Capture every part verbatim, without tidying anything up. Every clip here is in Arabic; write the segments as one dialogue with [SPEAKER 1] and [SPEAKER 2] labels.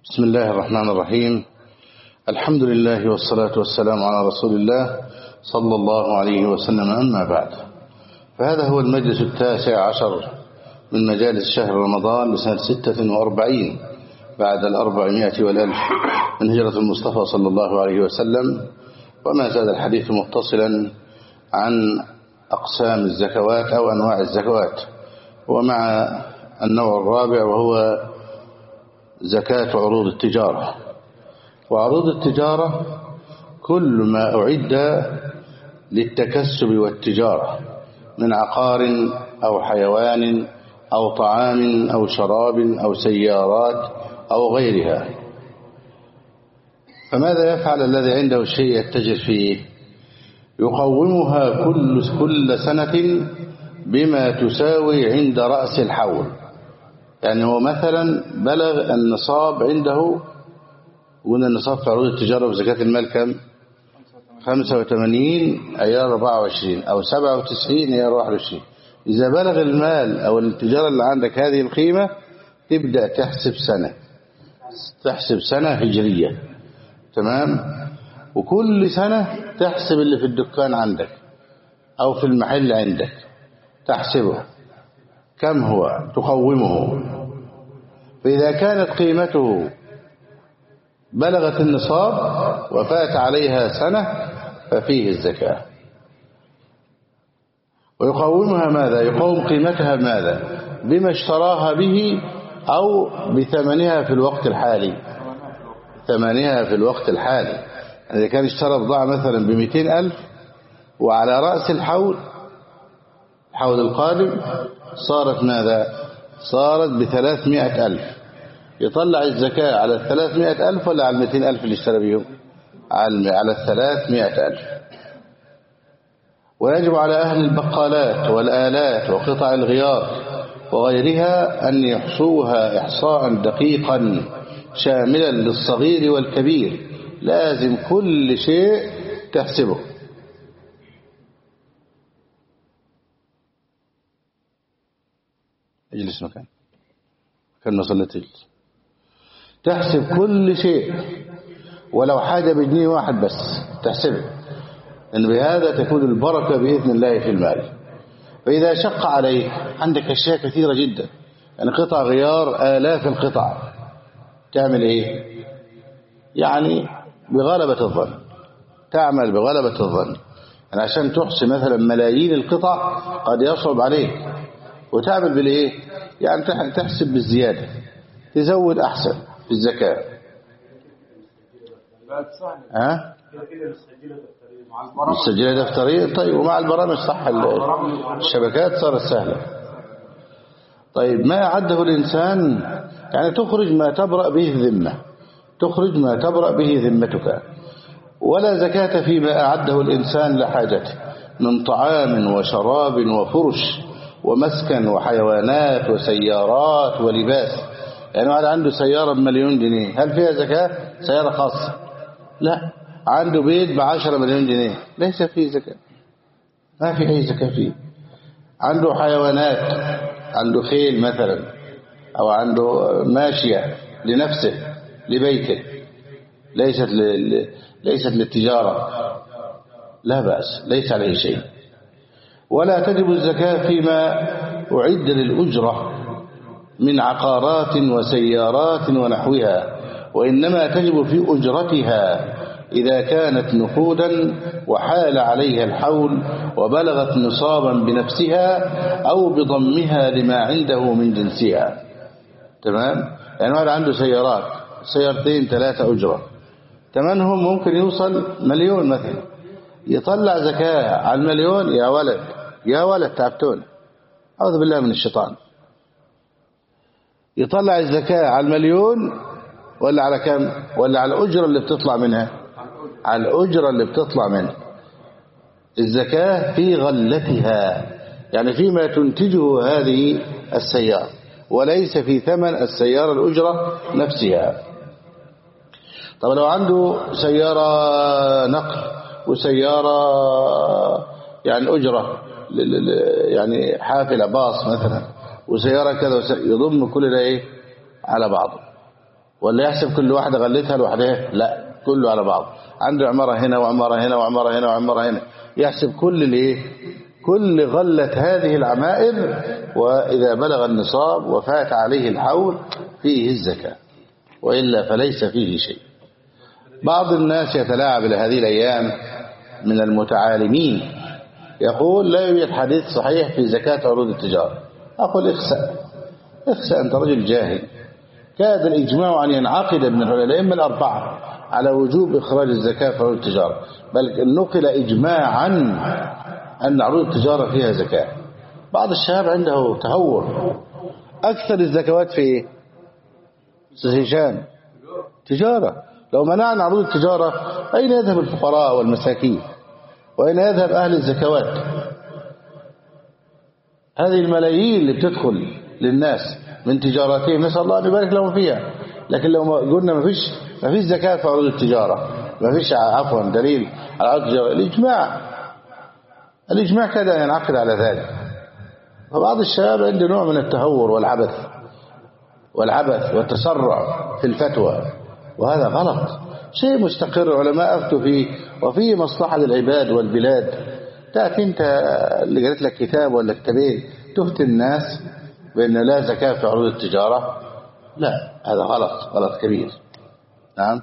[SPEAKER 1] بسم الله الرحمن الرحيم. الحمد لله والصلاة والسلام على رسول الله صلى الله عليه وسلم، أما بعد، فهذا هو المجلس التاسع عشر من مجالس شهر رمضان لسنة ستة وأربعين بعد الأربعمائة والألف من هجرة المصطفى صلى الله عليه وسلم. وما زال الحديث متصلا عن أقسام الزكوات أو أنواع الزكوات، ومع النوع الرابع وهو زكاة عروض التجارة. وعروض التجارة كل ما أعد للتكسب والتجارة من عقار أو حيوان أو طعام أو شراب أو سيارات أو غيرها. فماذا يفعل الذي عنده شيء يتجر فيه؟ يقومها كل كل سنة بما تساوي عند رأس الحول. يعني هو مثلا بلغ النصاب عنده، قلنا النصاب في عروض التجارة وزكاة المال كم؟ خمسة وثمانين عيار أربعة وعشرين أو سبعة وتسعين عيار واحد وعشرين. إذا بلغ المال أو التجارة اللي عندك هذه القيمة تبدأ تحسب سنة تحسب سنة هجرية، تمام؟ وكل سنة تحسب اللي في الدكان عندك أو في المحل عندك، تحسبه كم هو، تقومه. فإذا كانت قيمته بلغت النصاب وفات عليها سنة ففيه الزكاة. ويقومها ماذا؟ يقوم قيمتها ماذا؟ بما اشتراها به أو بثمنها في الوقت الحالي. ثمنها في الوقت الحالي، إذا كان اشترى بضاعة مثلا بمئتين ألف وعلى رأس الحول الحول القادم صارت ماذا؟ صارت بثلاثمائة ألف. يطلع الزكاة على الثلاثمائة ألف ولا على المئتين ألف اللي اشترى بيهم؟ على الثلاثمائة ألف. ويجب على أهل البقالات والآلات وقطع الغيار وغيرها أن يحصوها إحصاء دقيقا شاملا للصغير والكبير. لازم كل شيء تحسبه. اجلس مكان كان ما صليت اجلس. تحسب كل شيء، ولو حاجة بجنيه واحد بس تحسبه، لأن بهذا تكون البركة بإذن الله في المال. فإذا شق عليك، عندك أشياء كثيرة جدا، يعني قطع غيار آلاف القطع، تعمل إيه؟ يعني بغلبة الظن، تعمل بغلبة الظن. يعني عشان تحصي مثلا ملايين القطع قد يصعب عليك، وتعمل بالإيه؟ يعني تحسب بالزيادة، تزود أحسن في الزكاة. ها؟ السجلة دفترية. طيب، ومع البرامج صح، الشبكات صارت سهلة. طيب، ما أعده الإنسان، يعني تخرج ما تبرأ به الذمة، تخرج ما تبرأ به ذمتك. ولا زكاة فيما أعده الإنسان لحاجته من طعام وشراب وفرش ومسكن وحيوانات وسيارات ولباس. يعني واحد عنده سيارة بمليون جنيه، هل فيها زكاة؟ سيارة خاصة؟ لا. عنده بيت بعشرة مليون جنيه، ليس فيه زكاة، ما في أي زكاة فيه. عنده حيوانات، عنده خيل مثلا، أو عنده ماشية لنفسه لبيته، ليست ل... ليست للتجارة، لا بأس، ليس عليه شيء. ولا تجب الزكاة فيما أعد للأجرة من عقارات وسيارات ونحوها، وإنما تجب في أجرتها إذا كانت نقودا وحال عليها الحول وبلغت نصابا بنفسها أو بضمها لما عنده من جنسها. تمام؟ يعني واحد عنده سيارات، سيارتين ثلاثة أجرة، ثمنهم ممكن يوصل مليون مثلا، يطلع زكاة على المليون؟ يا ولد يا ولد تعبتون، أعوذ بالله من الشيطان. يطلع الزكاة على المليون ولا على كم؟ ولا على الأجرة اللي بتطلع منها؟ على الأجرة اللي بتطلع منها. الزكاة في غلتها، يعني فيما تنتجه هذه السيارة، وليس في ثمن السيارة الأجرة نفسها. طب لو عنده سيارة نقل وسيارة يعني أجرة، يعني حافلة باص مثلا، وسيارة كذا، يضم كل ده إيه على بعضه، ولا يحسب كل واحدة غلتها لوحدها؟ لا، كله على بعض. عنده عمارة هنا وعمارة هنا وعمارة هنا وعمارة هنا، يحسب كل الايه، كل غلة هذه العمائر، وإذا بلغ النصاب وفات عليه الحول فيه الزكاة، وإلا فليس فيه شيء. بعض الناس يتلاعب لهذه الأيام من المتعالمين، يقول لا يوجد حديث صحيح في زكاة عروض التجارة. أقول اخسأ اخسأ، أنت رجل جاهل. كاد الإجماع أن ينعقد من العلماء الأربعة على وجوب إخراج الزكاة في عروض التجارة، بل نقل إجماعا أن عروض التجارة فيها زكاة. بعض الشباب عنده تهور. أكثر الزكوات في إيه؟ هشام تجارة. لو منعنا عروض التجارة أين يذهب الفقراء والمساكين؟ وأين يذهب أهل الزكوات؟ هذه الملايين اللي بتدخل للناس من تجاراتهم نسأل الله أن يبارك لهم فيها. لكن لو قلنا ما فيش ما فيش زكاة في عروض التجارة، ما فيش عفوا دليل على عروض التجارة، الإجماع الإجماع كده ينعقد على ذلك. فبعض الشباب عنده نوع من التهور والعبث والعبث والتسرع في الفتوى، وهذا غلط. شيء مستقر علماء أفتوا فيه وفيه مصلحة للعباد والبلاد. تأتي أنت اللي قريت لك كتاب ولا كتابين تفتي الناس بأن لا زكاة في عروض التجارة؟ لا، هذا غلط، غلط كبير. نعم.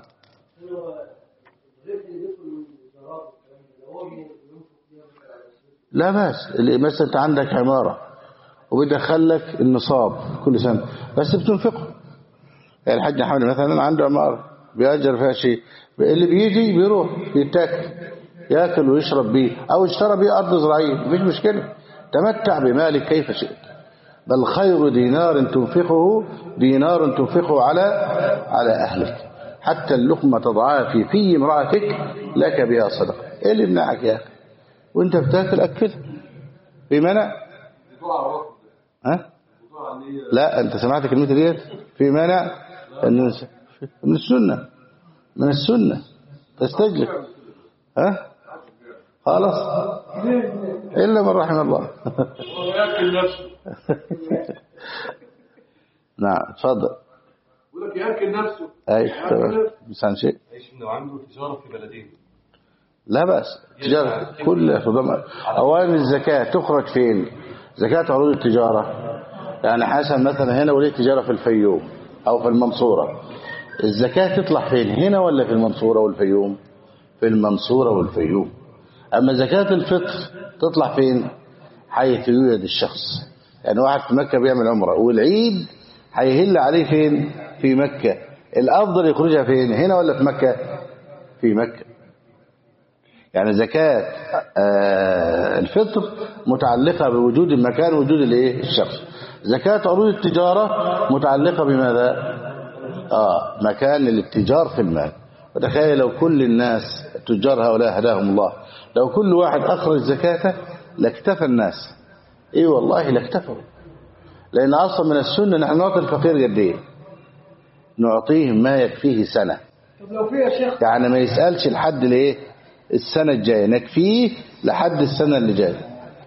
[SPEAKER 1] لا بس مثلا أنت عندك عمارة وبيدخل لك النصاب كل سنة بس بتنفقه. يعني الحاج محمد مثلا عنده عمارة بيأجر فيها شيء، اللي بيجي بيروح بيتاكل ياكل ويشرب بيه، أو اشترى بيه أرض زراعية مفيش مشكلة، تمتع بمالك كيف شئت. بل خير دينار تنفقه دينار تنفقه على على أهلك، حتى اللقمة تضعها في في امرأتك لك بها صدقة. إيه اللي يمنعك يا أخي وانت بتاكل أكلها؟ في منع؟ ها؟ لا، أنت سمعت كلمة ديت؟ في منع؟ من السنة، من السنة تستجلب. ها؟ خلاص إلا من رحم الله.
[SPEAKER 2] يأكل نفسه.
[SPEAKER 1] نعم اتفضل.
[SPEAKER 2] يقول لك يأكل نفسه.
[SPEAKER 1] أي تمام. بس شيء.
[SPEAKER 2] ايش انه عنده تجارة في بلدين.
[SPEAKER 1] لا بأس، تجارة كل أولا الزكاة تخرج فين؟ زكاة عروض التجارة يعني حسن مثلا هنا وليه تجارة في الفيوم أو في المنصورة، الزكاة تطلع فين؟ هنا ولا في المنصورة والفيوم؟ في المنصورة والفيوم. أما زكاة الفطر تطلع فين؟ حيث يوجد الشخص. يعني واحد في مكة بيعمل عمرة والعيد هيهل عليه فين؟ في مكة. الأفضل يخرجها فين؟ هنا ولا في مكة؟ في مكة. يعني زكاة الفطر متعلقة بوجود المكان وجود الايه الشخص. زكاة عروض التجارة متعلقة بماذا؟ آه مكان للاتجار في المال. وتخيل لو كل الناس تجار هؤلاء هداهم الله، لو كل واحد أخرج زكاته لاكتفى الناس. ايه والله لاكتفوا، لأن أصلا من السنة نحن نعطي الفقير قد ايه؟ نعطيه ما يكفيه سنة.
[SPEAKER 2] طب لو فيها شيخ
[SPEAKER 1] يعني ما يسألش لحد الايه السنة الجاية، نكفيه لحد السنة اللي جاية.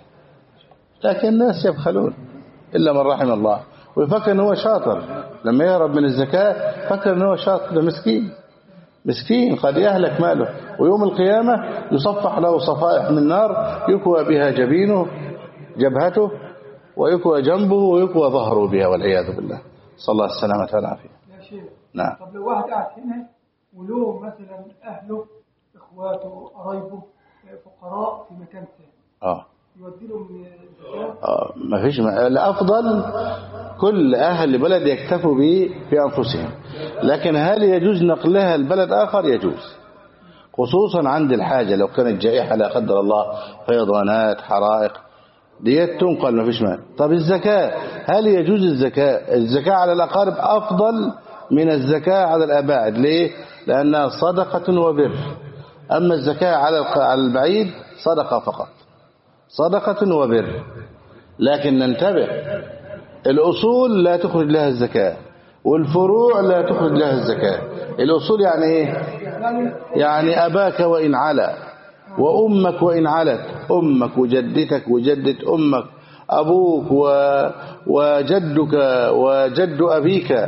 [SPEAKER 1] لكن الناس يبخلون إلا من رحم الله، ويفكر ان هو شاطر لما يهرب من الزكاة، فكر ان هو شاطر. ده مسكين مسكين قد يهلك ماله، ويوم القيامة يصفح له صفائح من نار يكوى بها جبينه جبهته ويكوى جنبه ويكوى ظهره بها والعياذ بالله. صلى الله السلامة والعافية.
[SPEAKER 2] يا شيخ
[SPEAKER 1] نعم.
[SPEAKER 2] طب لو واحد قاعد هنا وله مثلا أهله إخواته قرايبه فقراء في مكان ثاني،
[SPEAKER 1] اه
[SPEAKER 2] يودي لهم الزكاة؟
[SPEAKER 1] اه ما فيش ما... الأفضل كل أهل بلد يكتفوا به في أنفسهم، لكن هل يجوز نقلها البلد آخر؟ يجوز، خصوصا عند الحاجة. لو كانت جائحة لا قدر الله، فيضانات حرائق، ديت تنقل ما فيش مال. طب الزكاة هل يجوز الزكاة؟ الزكاة على الأقارب أفضل من الزكاة على الأباعد. ليه؟ لأنها صدقة وبر. أما الزكاة على البعيد صدقة فقط، صدقة وبر. لكن ننتبه، الأصول لا تخرج لها الزكاة والفروع لا تخرج لها الزكاة. الأصول يعني إيه؟ يعني أباك وإن علا، وأمك وإن علت، أمك وجدتك وجدة أمك، أبوك و... وجدك وجد أبيك،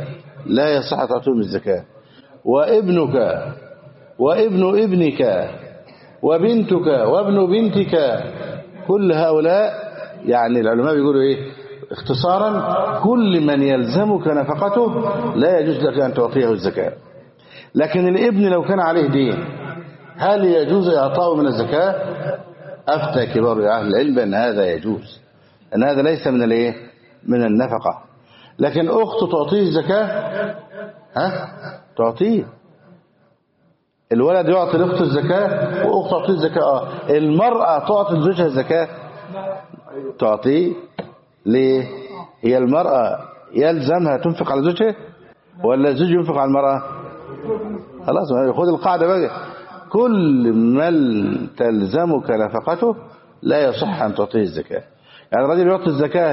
[SPEAKER 1] لا يصح تعطيهم الزكاة، وابنك وابن ابنك وبنتك وابن بنتك، كل هؤلاء يعني العلماء بيقولوا ايه اختصارا، كل من يلزمك نفقته لا يجوز لك أن تعطيه الزكاة. لكن الابن لو كان عليه دين هل يجوز إعطاؤه من الزكاة؟ أفتى كبار أهل العلم أن هذا يجوز، أن هذا ليس من الايه من النفقة. لكن أخته تعطيه الزكاة، ها تعطيه. الولد يعطي لأخته الزكاة وأخته تعطيه الزكاة. آه. المرأة تعطي لزوجها الزكاة، تعطيه. ليه؟ هي المرأة يلزمها تنفق على زوجها ولا الزوج ينفق على المرأة؟ خلاص خذ القاعدة بقى، كل من تلزمك نفقته لا يصح أن تعطيه الزكاة. يعني الرجل يعطي الزكاة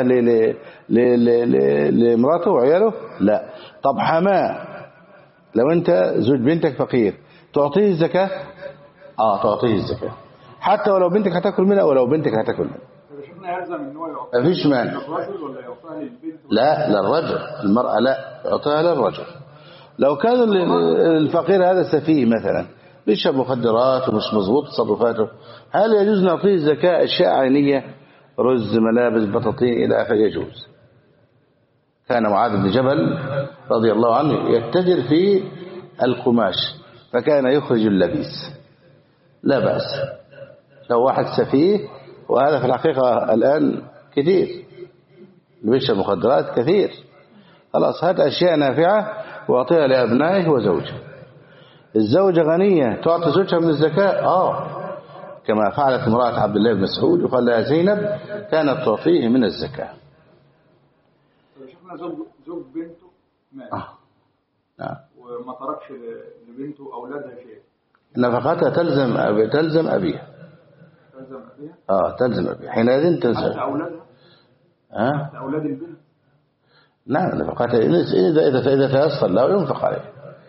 [SPEAKER 1] لامراته وعياله؟ لا. طب حماه، لو انت زوج بنتك فقير تعطيه الزكاة؟ اه تعطيه الزكاة، حتى ولو بنتك هتاكل منها ولو بنتك هتاكل منها. مفيش مانع. لا للرجل، المرأة لا يعطيها للرجل. لو كان الفقير هذا سفيه مثلا بيشرب مخدرات ومش مظبوط تصرفاته، هل يجوز نعطيه الزكاة أشياء عينية، رز ملابس بطاطين إلى آخره؟ يجوز. كان معاذ بن جبل رضي الله عنه يتجر في القماش فكان يخرج اللبيس، لا بأس. لو واحد سفيه، وهذا في الحقيقة الآن كثير اللي بيشرب مخدرات كثير، خلاص هات أشياء نافعة واعطيها لأبنائه وزوجه. الزوجة غنية تعطي زوجها من الزكاة، آه كما فعلت امرأة عبد الله بن مسعود وقال لها زينب كانت تعطيه من الزكاة.
[SPEAKER 3] شفنا زوج زوج بنته مات آه.
[SPEAKER 1] نعم.
[SPEAKER 3] وما تركش لبنته أولادها شيء،
[SPEAKER 1] نفقتها تلزم أبي تلزم أبيها
[SPEAKER 3] تلزم أبيها
[SPEAKER 1] آه تلزم أبيها حينئذ تلزم
[SPEAKER 3] حتى أولادها
[SPEAKER 1] ها
[SPEAKER 3] آه؟ أولاد البنت.
[SPEAKER 1] نعم نفقتها إذا إذا إذا تيسر لا ينفق عليه.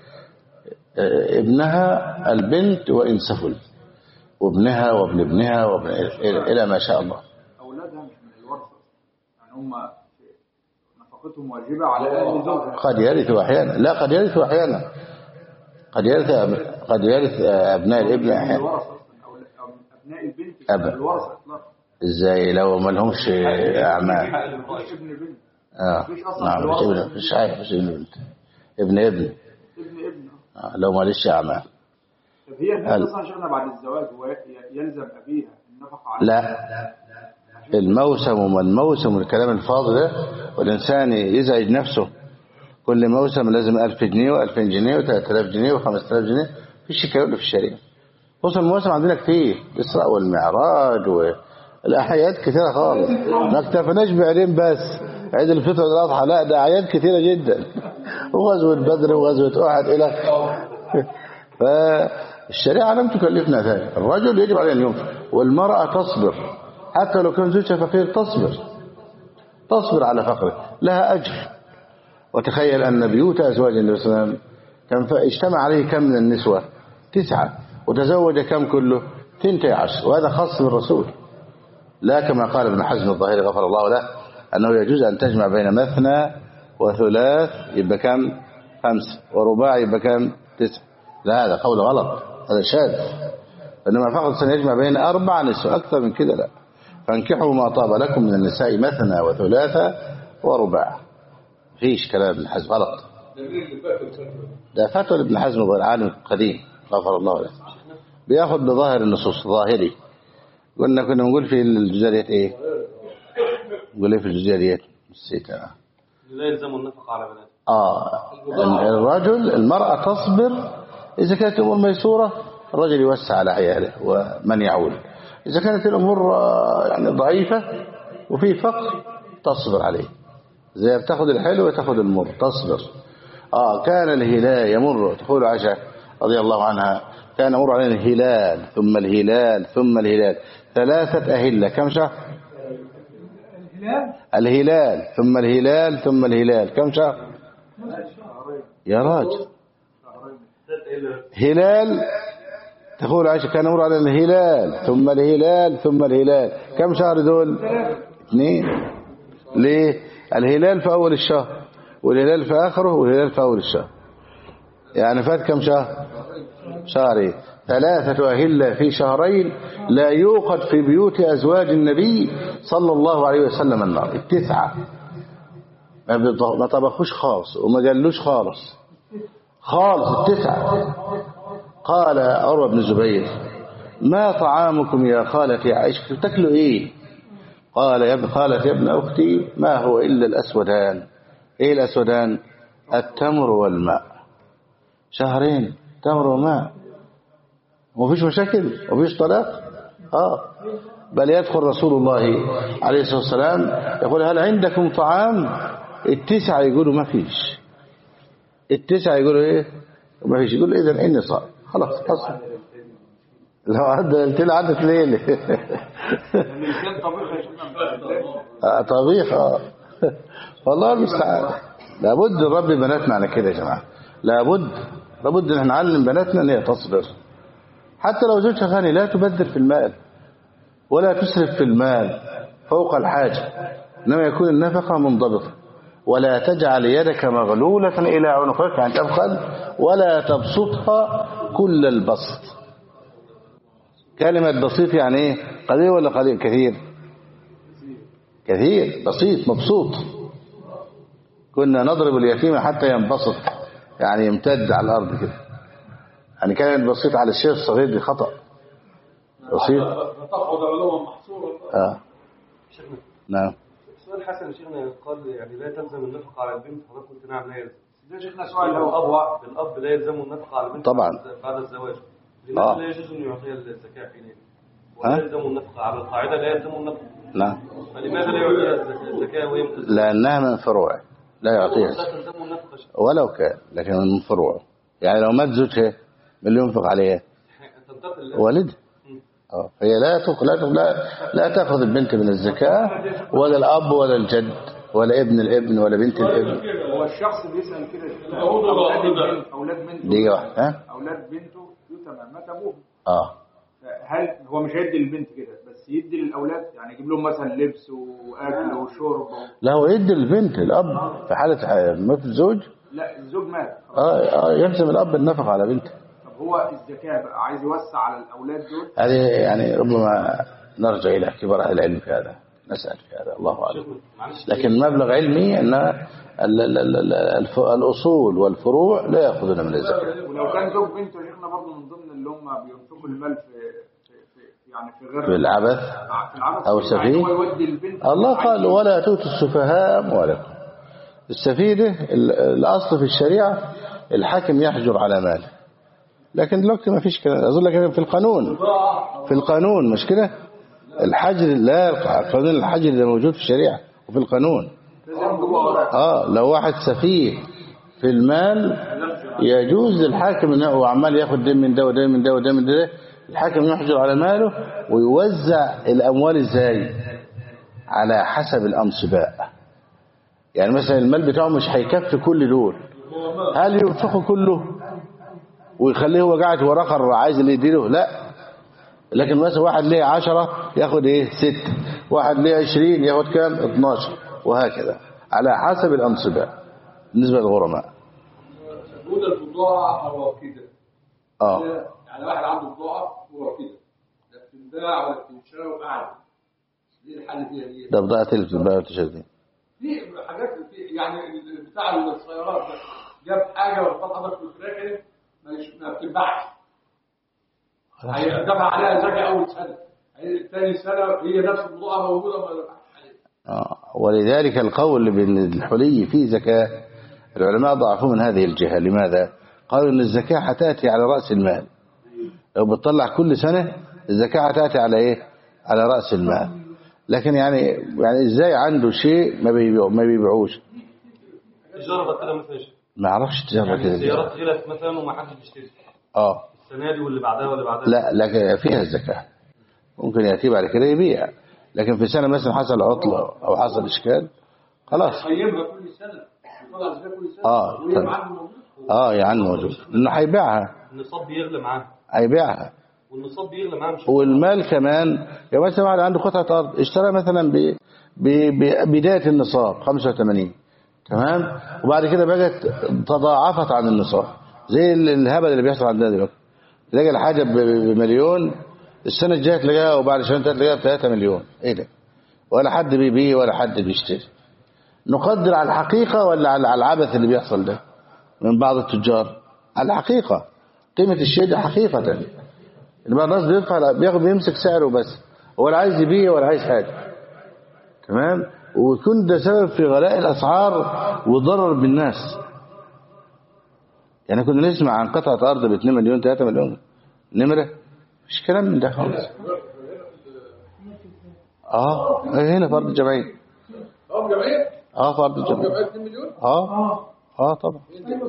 [SPEAKER 1] ابنها البنت وإن سفل، وابنها وابن ابنها وابن إلى ما شاء الله.
[SPEAKER 3] أولادها مش من الورثة، يعني هم نفقتهم واجبة على أهل زوجها.
[SPEAKER 1] قد يرثوا أحيانا، لا قد يرثوا أحيانا، قد يرث قد يرث أبناء الابن أحيانا.
[SPEAKER 3] أبناء البنت من الورثة إطلاقا.
[SPEAKER 1] إزاي لو ما لهمش أعمال؟
[SPEAKER 3] ابن بنت.
[SPEAKER 1] آه نعم مش ابن، مش عارف مش ابن بنت، ابن ابن
[SPEAKER 3] ابن ابن
[SPEAKER 1] آه لو ما ليش أعمال.
[SPEAKER 3] طب هي الناس أصلا شغلنا بعد الزواج ويلزم أبيها النفقة على
[SPEAKER 1] لا الموسم وما الموسم والكلام الفاضي ده، والإنسان يزعج نفسه كل موسم لازم ألف جنيه وألفين جنيه وثلاثة آلاف جنيه وخمسة آلاف جنيه، فيش الكلام ده في الشريعة. خصوصا المواسم عندنا كتير، الإسراء والمعراج والأعياد كثيرة خالص، ما اكتفناش بعيدين بس عيد الفطر والأضحى، لا ده أعياد كثيرة جدا، وغزوة بدر وغزوة أحد إلى فالشريعة لم تكلفنا ذلك. الرجل يجب عليه أن ينفق، والمرأة تصبر حتى لو كان زوجها فقير، تصبر تصبر على فقره، لها أجر. وتخيل أن بيوت أزواج النبي صلى الله عليه وسلم كان اجتمع عليه كم من النسوة؟ تسعة، وتزوج كم كله؟ ثنتي عشر، وهذا خاص بالرسول، لا كما قال ابن حزم الظاهري غفر الله له أنه يجوز أن تجمع بين مثنى وثلاث يبقى كم؟ خمسة، ورباع يبقى كم؟ تسعة. لا هذا قول غلط، هذا شاذ، إنما فقط سنجمع بين أربع نسوة، أكثر من كده لا. فانكحوا ما طاب لكم من النساء مثنى وثلاثة ورباع. فيش كلام ابن حزم غلط، ده فتوى ابن حزم العالم القديم غفر الله له، بياخد بظاهر النصوص ظاهري. قلنا كنا نقول في الجزئيات ايه؟ نقول ايه في الجزئيات؟ نسيت انا.
[SPEAKER 4] لا يلزم النفقة على بنات.
[SPEAKER 1] اه الرجل المرأة تصبر إذا كانت الأمور ميسورة، الرجل يوسع على عياله ومن يعول. إذا كانت الأمور يعني ضعيفة وفي فقر تصبر عليه، زي بتاخد الحلو وتاخد المر تصبر. آه كان الهلال يمر، تقول عائشة رضي الله عنها كان يمر علينا الهلال ثم الهلال ثم الهلال ثلاثة أهلة. كم شهر؟ الهلال ثم الهلال ثم الهلال كم شهر يا راجل؟ هلال تقول عائشة كان يمر علينا الهلال ثم الهلال ثم الهلال كم شهر دول؟ اثنين. ليه؟ الهلال في أول الشهر والهلال في آخره والهلال في أول الشهر. يعني فات كم شهر؟ شهرين. ثلاثة أهلة في شهرين لا يوقد في بيوت أزواج النبي صلى الله عليه وسلم النار. التسعة ما طبخوش خالص وما قالوش خالص خالص التسعة. قال عروة بن الزبير ما طعامكم يا خالتي عائشة تاكلوا ايه؟ قال يا ابن خالتي يا ابن أختي ما هو إلا الأسودان. ايه الأسودان؟ التمر والماء. شهرين تمر وماء ومفيش مشاكل ومفيش طلاق. اه بل يدخل رسول الله عليه الصلاة والسلام يقول هل عندكم طعام؟ التسعة يقولوا ما فيش. التسعة يقولوا ايه ما فيش. يقول اذا اني صائم خلاص اصلا لو عدى التل عدت ليلة آه طبيخ اه والله المستعان. لابد نربي بناتنا على كده يا جماعة. لابد لابد ان نعلم بناتنا ان هي تصبر حتى لو زوجها غني. لا تبذر في المال ولا تسرف في المال فوق الحاجة انما يكون النفقة منضبطة. ولا تجعل يدك مغلولة إلى عنقك يعني تبخل ولا تبسطها كل البسط. كلمة بسيط يعني ايه؟ قليل ولا قليل؟ كثير كثير. بسيط مبسوط. كنا نضرب اليتيم حتى ينبسط يعني يمتد على الأرض كده. يعني كلمة بسيط على الشيء الصغير دي خطأ. بسيط اه نعم.
[SPEAKER 4] سؤال حسن شيخنا قال يعني لا تلزم النفقة على البنت. حضرتك قلت نعم لا يلزم.
[SPEAKER 3] ده شيخنا سؤال لو
[SPEAKER 4] الأب الأب لا يلزم النفقة على البنت
[SPEAKER 1] طبعا
[SPEAKER 4] بعد الزواج. لماذا
[SPEAKER 1] آه.
[SPEAKER 4] لا يجوز أن يعطيها الزكاة حينئذ؟ ولا يلزم النفقة على القاعدة لا يلزم النفقة.
[SPEAKER 1] نعم.
[SPEAKER 4] فلماذا لا يعطيها الزكاة وهي متزوجة؟
[SPEAKER 1] لأنها من فروع لا يعطيها ولو كان لكن من فروع. يعني لو مات زوجها من اللي ينفق عليها والد اه هي لا تأخذ لا لا تأخذ البنت من الزكاة ولا الأب ولا الجد ولا ابن الابن ولا بنت الابن.
[SPEAKER 3] هو الشخص بيسأل كده أولاد بنته أولاد بنته
[SPEAKER 1] دي واحد ها
[SPEAKER 3] أولاد بنته يتم مات أبوه.
[SPEAKER 1] اه
[SPEAKER 3] هل هو مش هيدي للبنت كده بس يدي للأولاد يعني يجيب لهم مثلا لبس وأكل وشرب؟
[SPEAKER 1] لا هو يدي للبنت الأب في حالة موت الزوج.
[SPEAKER 3] لا الزوج مات
[SPEAKER 1] اه اه يلزم الأب النفقة على بنته.
[SPEAKER 3] طب هو الزكاة بقى عايز يوسع على الأولاد دول؟
[SPEAKER 1] هذه يعني ربما نرجع إلى كبار أهل العلم في هذا نسأل في هذا الله أعلم. لكن مبلغ علمي أن الأصول والفروع لا يأخذون من الزكاة.
[SPEAKER 3] ولو كان زوج بنته شيخنا برضه من ضمن اللي هم بينفقوا المال في يعني في غير
[SPEAKER 1] في العبث أو السفيه. الله قال ولا تؤتوا السفهاء أموالكم. السفيه ده الأصل في الشريعة الحاكم يحجر على ماله. لكن دلوقتي ما فيش كده. أظن لك في القانون في القانون مش كده الحجر. لا قانون الحجر اللي موجود في الشريعة وفي القانون. آه لو واحد سفيه في المال يجوز للحاكم انه عمال ياخد دين من ده ودين من ده ودين من ده. الحاكم يحجر على ماله ويوزع الأموال ازاي؟ على حسب الأنصباء. يعني مثلا المال بتاعه مش هيكفي كل دول. هل ينفقه كله ويخليه هو قاعد ورقر عايز اللي يديله؟ لا. لكن مثلا واحد ليه عشرة ياخد ايه ست. واحد ليه عشرين ياخد كام اتناشر وهكذا على حسب الأنصباء بالنسبة للغرماء.
[SPEAKER 5] سجود البضاعة هو كده
[SPEAKER 1] اه
[SPEAKER 5] يعني واحد عنده بضاعة هو كده لا بتنباع ولا بتنشرى وقاعد دي الحل فيها دي.
[SPEAKER 1] ده بضاعة اللي بتنباع وتشتري
[SPEAKER 5] دي حاجات يعني بتاع السيارات ده جاب حاجة وحط حضرتك في الفراخ ما بتنباعش. هيقدمها عليها زكاة أول سنة ثاني سنة هي نفس البضاعة موجودة ما
[SPEAKER 1] آه. ولذلك القول بأن الحلي فيه زكاة العلماء ضعفوا من هذه الجهة. لماذا؟ قالوا أن الزكاة حتأتي على رأس المال. لو بتطلع كل سنة الزكاة حتأتي على إيه؟ على رأس المال. لكن يعني يعني إزاي عنده شيء ما بيبيعوش ما بيبيعوش
[SPEAKER 4] تجارة كده مثلا
[SPEAKER 1] ما أعرفش تجارة
[SPEAKER 4] يعني
[SPEAKER 1] كده.
[SPEAKER 4] السيارات غلت مثلا وما حدش بيشتري
[SPEAKER 1] اه
[SPEAKER 4] السنة دي واللي بعدها واللي بعدها.
[SPEAKER 1] لا لكن فيها الزكاة ممكن يأتي بعد كده يبيع. لكن في سنة مثلا حصل عطلة أو حصل إشكال خلاص
[SPEAKER 5] قيمها كل سنة يطلع زكاة كل سنة
[SPEAKER 1] اه
[SPEAKER 5] وهي معاه موجود.
[SPEAKER 1] اه يعني موجود لأنه هيبيعها
[SPEAKER 4] النصاب بيغلى معاه
[SPEAKER 1] هيبيعها
[SPEAKER 4] والنصاب بيغلى معاه مش
[SPEAKER 1] والمال كمان. يعني مثلا واحد عنده قطعة أرض اشترى مثلا ب... ب... ببداية النصاب خمسة وثمانين تمام. وبعد كده بقت تضاعفت عن النصاب، زي الهبل اللي بيحصل عندنا دلوقتي، تلاقي الحاجة بمليون السنة الجاية تلاقيها وبعد شهرين تلاقيها بثلاثة مليون. ايه ده؟ ولا حد بيبيع ولا حد بيشتري. نقدر على الحقيقة ولا على العبث اللي بيحصل ده من بعض التجار؟ على الحقيقة، قيمة الشيء ده حقيقة. اللي الناس بيدفع بياخد بيمسك سعره بس، ولا عايز يبيع ولا عايز حاجة. تمام. ويكون ده سبب في غلاء الأسعار وضرر بالناس. يعني كنا نسمع عن قطعة أرض ب اتنين مليون ثلاثة مليون نمرة، مش كلام من ده خالص. اه هنا فرض الجمعية.
[SPEAKER 5] اه جمعية؟
[SPEAKER 1] اه فرض الجمعية.
[SPEAKER 5] جمعية اتنين مليون؟
[SPEAKER 1] اه اه طبعا.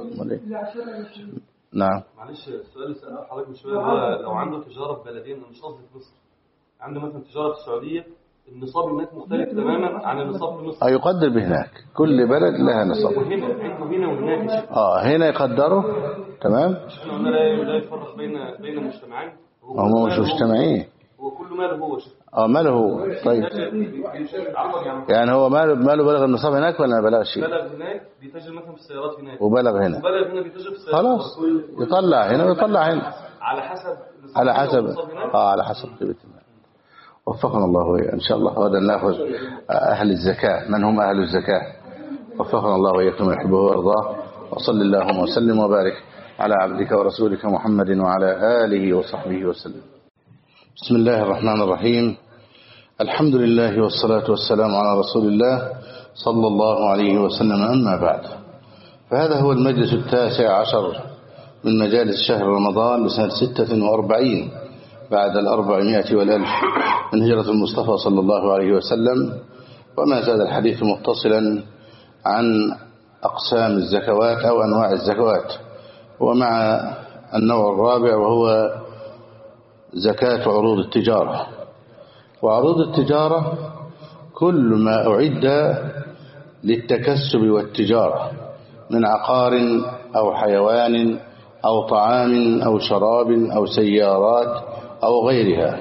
[SPEAKER 1] نعم.
[SPEAKER 4] معلش السؤال اللي سأله حضرتك من شويه، هو لو عنده تجاره في بلدين، مش قصدي في مصر، عنده مثلا تجاره في السعوديه، النصاب هناك مختلف تماما عن النصاب في مصر.
[SPEAKER 1] اه يقدر بهناك، كل بلد لها نصاب.
[SPEAKER 4] وهنا عنده هنا وهناك شيء.
[SPEAKER 1] اه هنا يقدره. تمام.
[SPEAKER 4] احنا قلنا لا لا يفرق بين بين مجتمعين.
[SPEAKER 1] هم مش مجتمعين.
[SPEAKER 4] هو كل ماله هو شيء.
[SPEAKER 1] اه ماله هو. طيب يعني هو ماله ماله بلغ النصاب هناك ولا ما بلغش؟
[SPEAKER 4] بلغ هناك بيتاجر مثلا في السيارات هناك،
[SPEAKER 1] وبلغ هنا
[SPEAKER 4] وبلغ هنا بيتاجر في السيارات.
[SPEAKER 1] خلاص يطلع هنا ويطلع هنا
[SPEAKER 4] على حسب
[SPEAKER 1] على حسب اه على حسب قيمة المال. وفقنا الله وإياكم إن شاء الله. غدا ناخذ أهل الزكاة، من هم أهل الزكاة. وفقنا الله وإياكم يحبه ويرضاه. وصل اللهم وسلم وبارك على عبدك ورسولك محمد وعلى آله وصحبه وسلم. بسم الله الرحمن الرحيم. الحمد لله والصلاة والسلام على رسول الله صلى الله عليه وسلم. أما بعد، فهذا هو المجلس التاسع عشر من مجالس شهر رمضان لسنة ستة وأربعين بعد الأربعمائة والألف من هجرة المصطفى صلى الله عليه وسلم. وما زال الحديث متصلا عن أقسام الزكوات أو أنواع الزكوات، ومع النوع الرابع وهو زكاة عروض التجارة. وعروض التجارة كل ما أعد للتكسب والتجارة من عقار أو حيوان أو طعام أو شراب أو سيارات أو غيرها.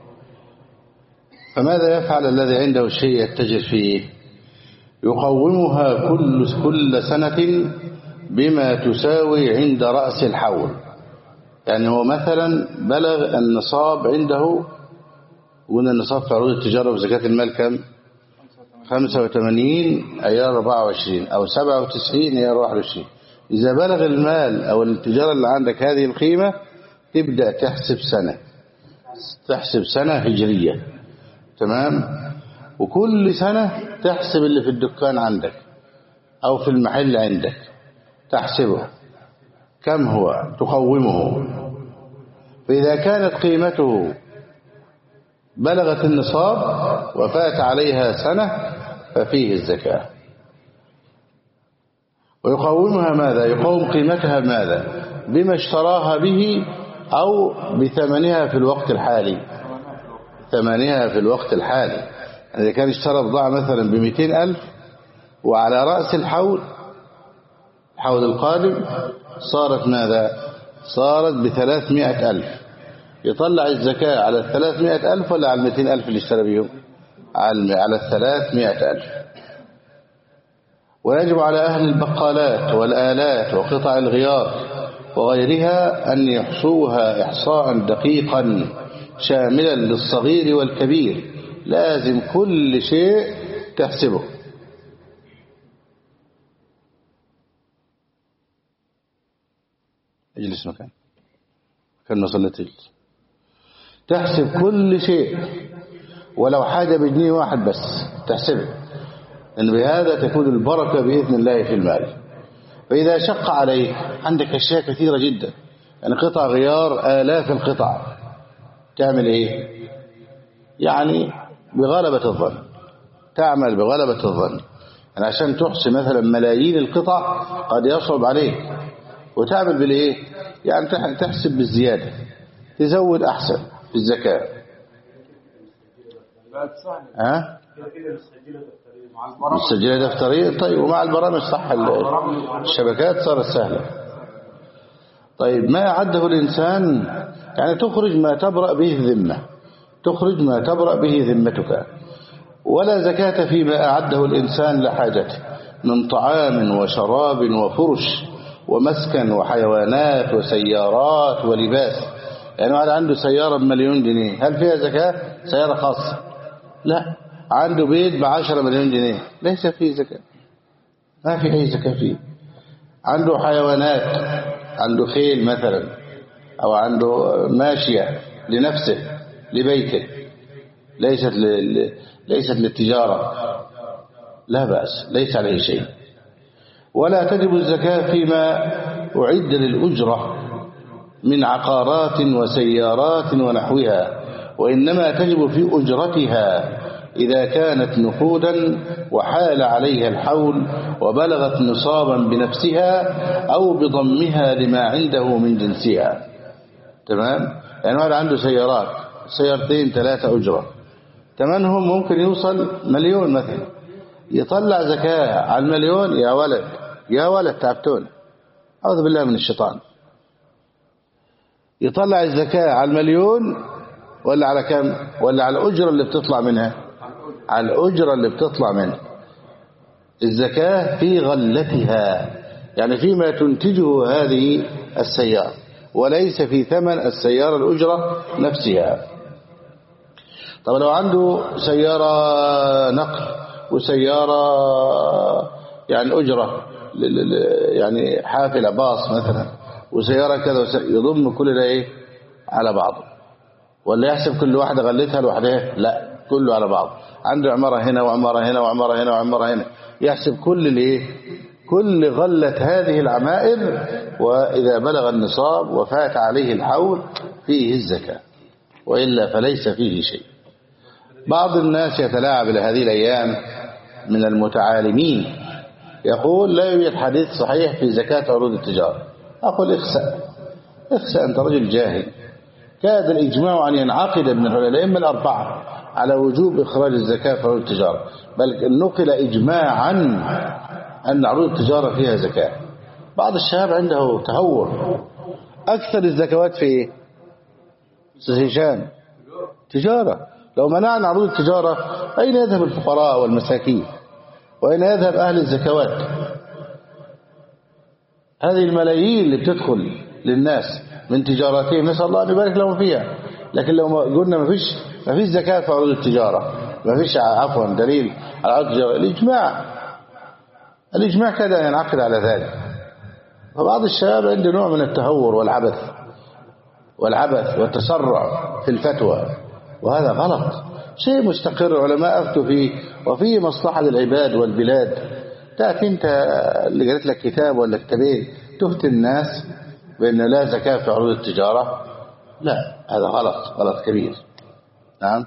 [SPEAKER 1] فماذا يفعل الذي عنده الشيء يتجر فيه؟ يقومها كل كل سنة بما تساوي عند رأس الحول. يعني هو مثلا بلغ النصاب عنده، قلنا النصاب في عروض التجارة وزكاة المال كم؟ خمسة وثمانين عيار أربعة وعشرين أو سبعة وتسعين عيار واحد وعشرين. إذا بلغ المال أو التجارة اللي عندك هذه القيمة تبدأ تحسب سنة، تحسب سنة هجرية. تمام. وكل سنة تحسب اللي في الدكان عندك أو في المحل عندك، تحسبه كم هو، تقومه. فإذا كانت قيمته بلغت النصاب وفات عليها سنة ففيه الزكاة. ويقومها ماذا؟ يقوم قيمتها ماذا؟ بما اشتراها به أو بثمنها في الوقت الحالي. ثمنها في الوقت الحالي. إذا كان اشترى بضاعة مثلا بمئتين ألف وعلى رأس الحول الحول القادم صارت ماذا؟ صارت بثلاثمائة ألف. يطلع الزكاة على الثلاثمائة ألف ولا على المئتين ألف اللي اشترى بيهم؟ على الثلاثمائة ألف. ويجب على أهل البقالات والآلات وقطع الغيار وغيرها أن يحصوها إحصاء دقيقا شاملا للصغير والكبير. لازم كل شيء تحسبه. اجلس مكان كان ما صليت اجلس. تحسب كل شيء ولو حاجة بجنيه واحد بس تحسبه، لأن بهذا تكون البركة بإذن الله في المال. فإذا شق عليك عندك أشياء كثيرة جدا، يعني قطع غيار آلاف القطع، تعمل إيه؟ يعني بغلبة الظن، تعمل بغلبة الظن. يعني عشان تحصي مثلا ملايين القطع قد يصعب عليك، وتعمل بالإيه؟ يعني تحسب بالزيادة، تزود أحسن في الزكاة. ها؟ السجلة دفترية. طيب ومع البرامج صح، الشبكات صارت سهلة. طيب ما أعده الإنسان، يعني تخرج ما تبرأ به الذمة، تخرج ما تبرأ به ذمتك. ولا زكاة فيما أعده الإنسان لحاجته، من طعام وشراب وفرش ومسكن وحيوانات وسيارات ولباس. يعني واحد عنده سيارة بمليون جنيه، هل فيها زكاة؟ سيارة خاصة؟ لا. عنده بيت بعشرة مليون جنيه، ليس فيه زكاة، ما في أي زكاة فيه. عنده حيوانات، عنده خيل مثلا، أو عنده ماشية لنفسه لبيته، ليست ل... ليست للتجارة، لا بأس، ليس عليه شيء. ولا تجب الزكاة فيما أعد للأجرة من عقارات وسيارات ونحوها، وإنما تجب في أجرتها إذا كانت نقودا وحال عليها الحول وبلغت نصابا بنفسها أو بضمها لما عنده من جنسها. تمام؟ يعني واحد عنده سيارات، سيارتين ثلاثة أجرة، ثمنهم ممكن يوصل مليون مثلا، يطلع زكاة على المليون؟ يا ولد يا ولد تعبتون، أعوذ بالله من الشيطان. يطلع الزكاة على المليون ولا على كم؟ ولا على الأجرة اللي بتطلع منها؟ على الأجرة اللي بتطلع منها. الزكاة في غلتها، يعني فيما تنتجه هذه السيارة، وليس في ثمن السيارة الأجرة نفسها. طب لو عنده سيارة نقل وسيارة يعني أجرة يعني حافلة باص مثلا وسيارة كذا، يضم كل ده إيه على بعضه، ولا يحسب كل واحدة غلتها لوحدها؟ لا، كله على بعض. عنده عمارة هنا وعمارة هنا وعمارة هنا وعمارة هنا، يحسب كل الايه كل غلة هذه العمائر، وإذا بلغ النصاب وفات عليه الحول فيه الزكاة، وإلا فليس فيه شيء. بعض الناس يتلاعب لهذه الأيام من المتعالمين، يقول لا يوجد حديث صحيح في زكاة عروض التجارة. أقول اخسأ اخسأ، أنت رجل جاهل. كاد الإجماع أن ينعقد من العلماء الأربعة على وجوب إخراج الزكاة في عروض التجارة، بل نقل إجماعا أن عروض التجارة فيها زكاة. بعض الشباب عنده تهور. أكثر الزكوات في إيه؟ هشام تجارة. لو منعنا عروض التجارة أين يذهب الفقراء والمساكين؟ وأين يذهب أهل الزكوات؟ هذه الملايين اللي بتدخل للناس من تجاراتهم، نسأل الله أن يبارك لهم فيها. لكن لو قلنا ما فيش ما فيش زكاة في عروض التجارة، ما فيش عفوا دليل على عروض التجارة، الإجماع الإجماع كذا ينعقد على ذلك. فبعض الشباب عنده نوع من التهور والعبث والعبث والتسرع في الفتوى، وهذا غلط. شيء مستقر، علماء أفتوا فيه وفيه مصلحة للعباد والبلاد. تأتي أنت اللي قريت لك كتاب ولا كتابين تفتي الناس بأن لا زكاة في عروض التجارة؟ لا، هذا غلط، غلط كبير. نعم.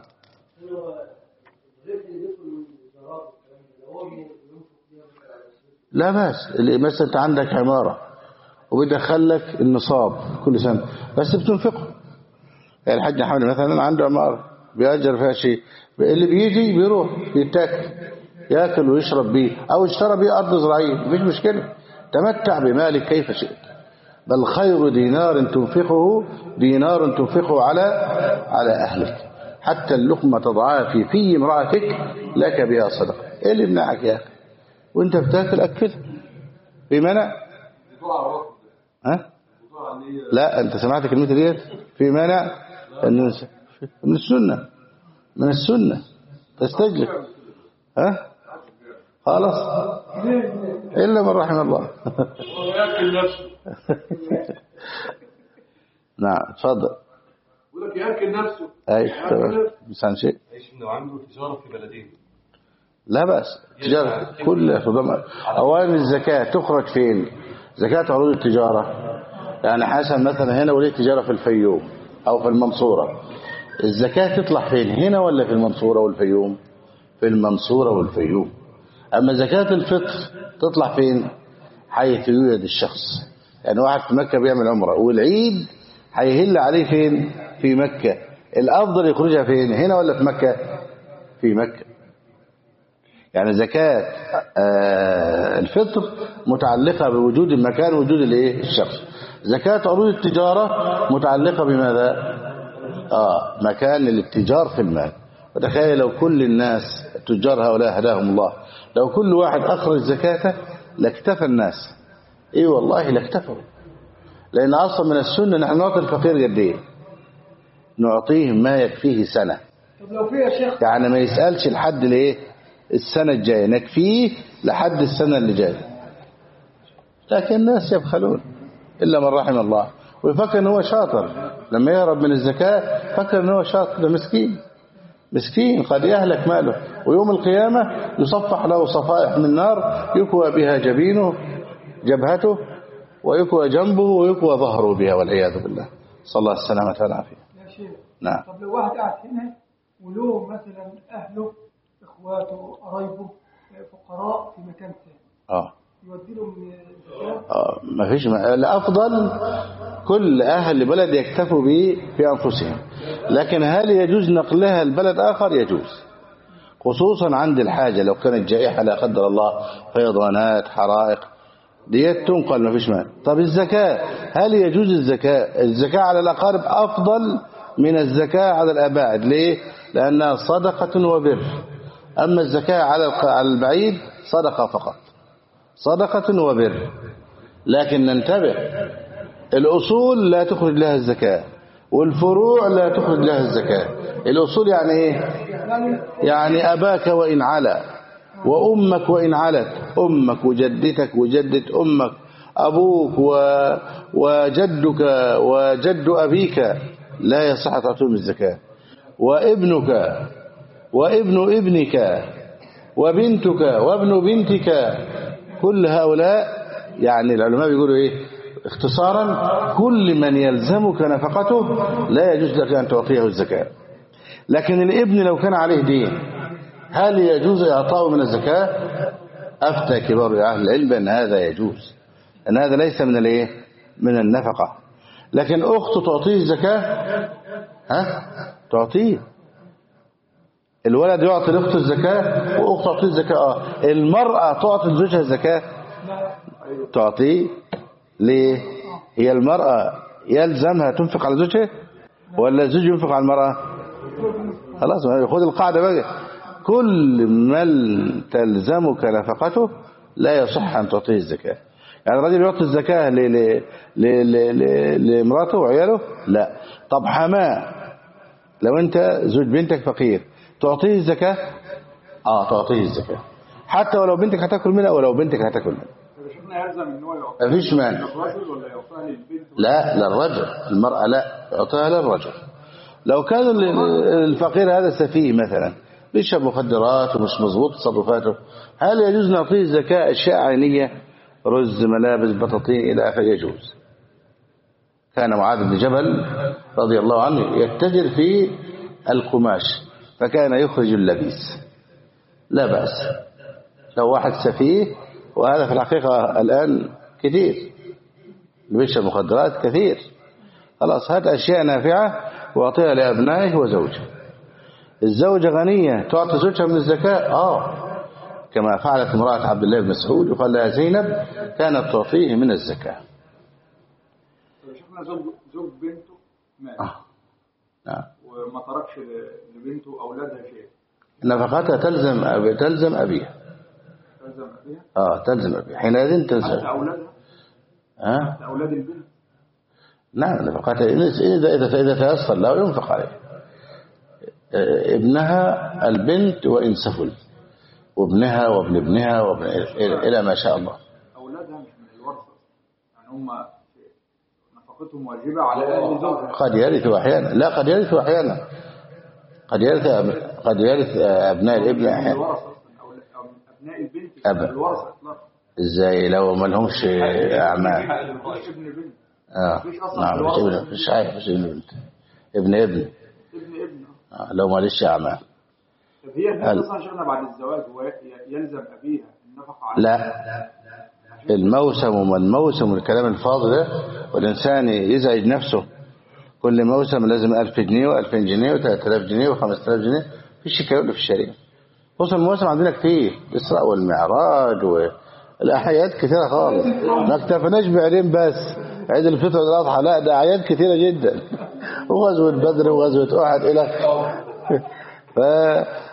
[SPEAKER 1] لا بس مثلا أنت عندك عمارة وبيدخل لك النصاب كل سنة، بس بتنفقه. يعني الحاج محمد مثلا عنده عمارة بيأجر فيها شيء، اللي بيجي بيروح بيتاكل يأكل ويشرب بيه، أو اشترى بيه أرض زراعية، مفيش مشكلة، تمتع بمالك كيف شئت. بل خير دينار تنفقه دينار تنفقه على على أهلك، حتى اللقمة تضعها في في امرأتك لك بها صدقة. إيه اللي يمنعك يا أخي وانت بتاكل أكلها؟ في منع؟ ها؟ لا، أنت سمعت كلمة ديت؟ في منع؟ من السنة، من السنة تستجلب. ها؟ خلاص إلا من رحم الله.
[SPEAKER 5] ويأكل نفسه.
[SPEAKER 1] نعم تفضل.
[SPEAKER 5] يقول لك يأكل نفسه.
[SPEAKER 1] أي تمام. بس شيء.
[SPEAKER 4] ايش انه عنده تجارة في بلدين.
[SPEAKER 1] لا بأس، تجارة كلها في ضمن. أولا الزكاة تخرج فين؟ زكاة عروض التجارة. يعني حسن مثلا هنا وليه تجارة في الفيوم أو في المنصورة، الزكاة تطلع فين؟ هنا ولا في المنصورة والفيوم؟ في المنصورة والفيوم. أما زكاة الفطر تطلع فين؟ حيث يوجد الشخص. يعني واحد في مكة بيعمل عمرة والعيد هيهل عليه فين؟ في مكة. الأفضل يخرجها فين؟ هنا ولا في مكة؟ في مكة. يعني زكاة الفطر متعلقة بوجود المكان وجود الايه الشخص. زكاة عروض التجارة متعلقة بماذا؟ آه مكان للاتجار في المال. وتخيل لو كل الناس تجار هؤلاء هداهم الله لو كل واحد أخرج زكاته لاكتفى الناس. إيه والله لاكتفوا، لأن أصلا من السنة نحن نعطي الفقير قد إيه؟ نعطيه ما يكفيه سنة.
[SPEAKER 2] طب لو في يا شيخ
[SPEAKER 1] يعني ما يسألش لحد ليه السنة الجاية، نكفيه لحد السنة اللي جاية. لكن الناس يبخلون إلا من رحم الله، ويفكر ان هو شاطر لما يهرب من الزكاة، فكر ان هو شاطر. ده مسكين مسكين قد يهلك ماله، ويوم القيامة يصفح له صفائح من نار يكوى بها جبينه جبهته ويكوى جنبه ويكوى ظهره بها والعياذ بالله، صلى الله السلامة والعافية.
[SPEAKER 2] يا شيخ
[SPEAKER 1] نعم.
[SPEAKER 2] طب لو واحد قاعد هنا وله مثلا أهله إخواته قرايبه فقراء في مكان ثاني،
[SPEAKER 1] اه
[SPEAKER 2] يودي لهم الزكاة؟
[SPEAKER 1] اه ما فيش ما... الأفضل كل أهل بلد يكتفوا به في أنفسهم، لكن هل يجوز نقلها لبلد آخر؟ يجوز، خصوصا عند الحاجة. لو كانت جائحة لا قدر الله، فيضانات، حرائق، ديت تنقل ما فيش مانع. طب الزكاة، هل يجوز الزكاة؟ الزكاة على الأقارب أفضل من الزكاة على الأباعد. ليه؟ لأنها صدقة وبر. أما الزكاة على البعيد صدقة فقط، صدقة وبر. لكن ننتبه، الأصول لا تخرج لها الزكاة، والفروع لا تخرج لها الزكاة. الأصول يعني إيه؟ يعني أباك وإن علا، وأمك وإن علت، أمك وجدتك وجدة أمك، أبوك و... وجدك وجد أبيك لا يصح تعطيهم الزكاة، وابنك وابن ابنك وبنتك وابن بنتك، كل هؤلاء يعني العلماء بيقولوا إيه اختصارا، كل من يلزمك نفقته لا يجوز لك أن تعطيه الزكاة. لكن الابن لو كان عليه دين هل يجوز إعطاؤه من الزكاة؟ أفتى كبار أهل العلم أن هذا يجوز، أن هذا ليس من الإيه؟ من النفقة. لكن أخت تعطيه الزكاة؟ ها؟ تعطيه. الولد يعطي لأخته الزكاة وأخت تعطيه الزكاة. آه. المرأة تعطي لزوجها الزكاة؟ تعطيه. ليه؟ هي المرأة يلزمها تنفق على زوجها ولا الزوج ينفق على المرأة؟ خلاص خذ القاعدة بقى، كل من تلزمك نفقته لا يصح أن تعطيه الزكاة. يعني الرجل يعطي الزكاة لامراته وعياله؟ لا. طب حماه، لو أنت زوج بنتك فقير تعطيه الزكاة؟ آه تعطيه الزكاة، حتى ولو بنتك هتاكل منها ولو بنتك هتاكل منها. مفيش مانع. لا للرجل، المرأة لا يعطيها للرجل. لو كان الفقير هذا سفيه مثلا بيشرب مخدرات ومش مظبوط تصرفاته، هل يجوز نعطيه الزكاة أشياء عينية، رز، ملابس، بطاطين إلى آخره؟ يجوز. كان معاذ بن جبل رضي الله عنه يتجر في القماش فكان يخرج اللبيس، لا بأس. لو واحد سفيه، وهذا في الحقيقة الآن كثير اللي بيشرب مخدرات كثير، خلاص هات أشياء نافعة واعطيها لأبنائه وزوجه. الزوجة غنية تعطي زوجها من الزكاة؟ آه كما فعلت امرأة عبد الله بن مسعود وقال لها زينب كانت تعطيه من الزكاة.
[SPEAKER 3] شفنا زوج زوج بنته مات
[SPEAKER 1] آه. نعم.
[SPEAKER 3] وما تركش لبنته أولادها شيء،
[SPEAKER 1] نفقتها تلزم أبي تلزم أبيها.
[SPEAKER 3] تلزم أبيها؟
[SPEAKER 1] آه تلزم أبيها حينئذ تلزم.
[SPEAKER 3] حتى أولادها؟
[SPEAKER 1] ها؟
[SPEAKER 3] حتى أولاد البنت؟
[SPEAKER 1] نعم نفقتها إذا إذا إذا تيسر لا ينفق عليه. ابنها البنت وإن سفل، وابنها وابن ابنها وابن إلى ما شاء الله.
[SPEAKER 3] أولادها مش من الورثة، يعني هم نفقتهم واجبة على أهل زوجها.
[SPEAKER 1] قد يرثوا أحيانا، لا قد يرثوا أحيانا، قد يرث قد يرث أبناء الابن أحيانا.
[SPEAKER 3] أبناء البنت
[SPEAKER 1] أبا
[SPEAKER 3] الورثة إطلاقا.
[SPEAKER 1] إزاي لو ما لهمش أعمال؟
[SPEAKER 3] مش ابن بنت.
[SPEAKER 1] آه نعم مش ابن، مش عارف مش ابن بنت، ابن ابن
[SPEAKER 3] ابن ابن
[SPEAKER 1] آه لو ما ليش أعمال.
[SPEAKER 3] طب هي الناس أصلا شغلة بعد الزواج هو يلزم أبيها النفقة على؟
[SPEAKER 1] لا الموسم وما الموسم والكلام الفاضي ده، والإنسان يزعج نفسه كل موسم لازم ألف جنيه وألفين جنيه وثلاثة آلاف جنيه وخمسة آلاف جنيه، فيش الكلام ده في الشريعة. خصوصا المواسم عندنا كتير، الإسراء والمعراج والأعياد كثيرة خالص، ما اكتفناش بعيدين بس عيد الفطر والأضحى، لا ده أعياد كثيرة جدا، وغزوة بدر وغزوة أحد إلى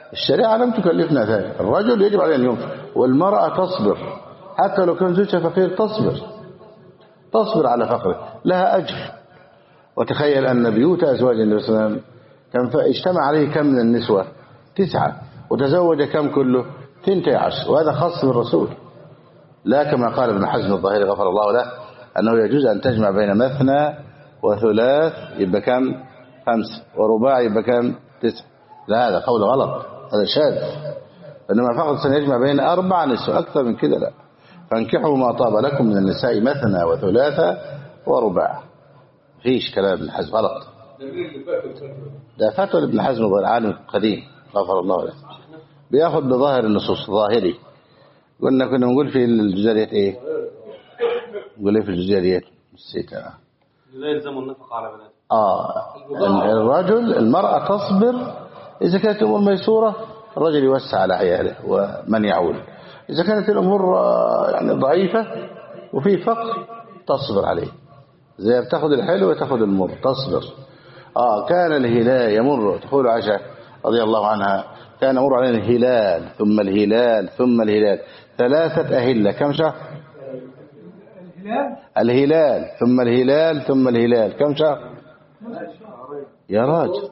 [SPEAKER 1] الشريعة لم تكلفنا ذلك. الرجل يجب عليه أن ينفق، والمرأة تصبر حتى لو كان زوجها فقير، تصبر تصبر على فقره، لها أجر. وتخيل أن بيوت أزواج النبي صلى الله عليه وسلم كان اجتمع عليه كم من النسوة؟ تسعة، وتزوج كم كله؟ ثنتي عشر، وهذا خاص بالرسول، لا كما قال ابن حزم الظاهري غفر الله له أنه يجوز أن تجمع بين مثنى وثلاث يبقى كم؟ خمسة، ورباع يبقى كم؟ تسعة. لا، هذا قول غلط، هذا شاذ. إنما فقط سنجمع بين أربع نسوة، أكثر من كده لا. فانكحوا ما طاب لكم من النساء مثنى وثلاثة ورباع. فيش كلام ابن حزم غلط، ده فتوى ابن حزم العالم القديم غفر الله له، بياخد بظاهر النصوص ظاهري. قلنا كنا نقول في الجزئيات ايه؟ نقول ايه في الجزئيات؟ نسيت انا.
[SPEAKER 4] لا يلزم النفقة على بنات.
[SPEAKER 1] اه الرجل المرأة تصبر اذا كانت الامور ميسورة، الرجل يوسع على عياله ومن يعول. اذا كانت الامور يعني ضعيفة وفي فقر تصبر عليه، زي بتاخد الحلو وتاخد المر، تصبر. اه كان الهلال يمر، تقول عائشة رضي الله عنها كان يمر علينا الهلال ثم الهلال ثم الهلال ثلاثة أهلة. كم شهر؟
[SPEAKER 2] الهلال
[SPEAKER 1] الهلال ثم الهلال ثم الهلال كم شهر؟ يا راجل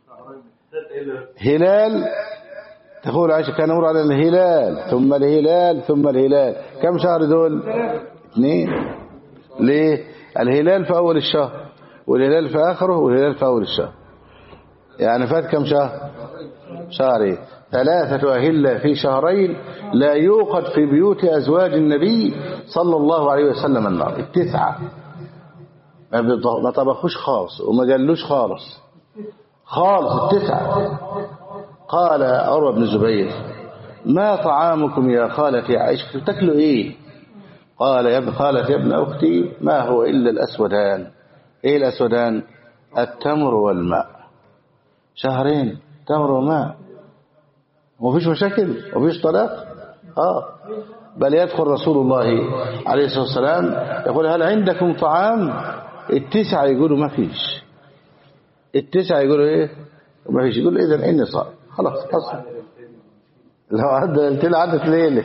[SPEAKER 1] هلال، تقول عائشة كان يمر علينا الهلال ثم الهلال ثم الهلال كم شهر دول؟ اثنين. ليه؟ الهلال في أول الشهر والهلال في آخره والهلال في أول الشهر، يعني فات كم شهر؟ شهرين. ثلاثة أهلة في شهرين لا يوقد في بيوت أزواج النبي صلى الله عليه وسلم النار. التسعة ما طبخوش خالص وما قالوش خالص خالص، التسعة. قال عروة بن الزبير ما طعامكم يا خالتي عائشة، تاكلوا ايه؟ قال يا ابن خالتي يا ابن أختي ما هو إلا الأسودان. ايه الأسودان؟ التمر والماء. شهرين تمر وماء ومفيش مشاكل ومفيش طلاق. اه بل يدخل رسول الله عليه الصلاة والسلام يقول هل عندكم طعام؟ التسعة يقولوا ما فيش، التسعة يقولوا ايه؟ ما فيش. يقول اذا اني صائم. خلاص اصلا لو عدى التل عدت ليلة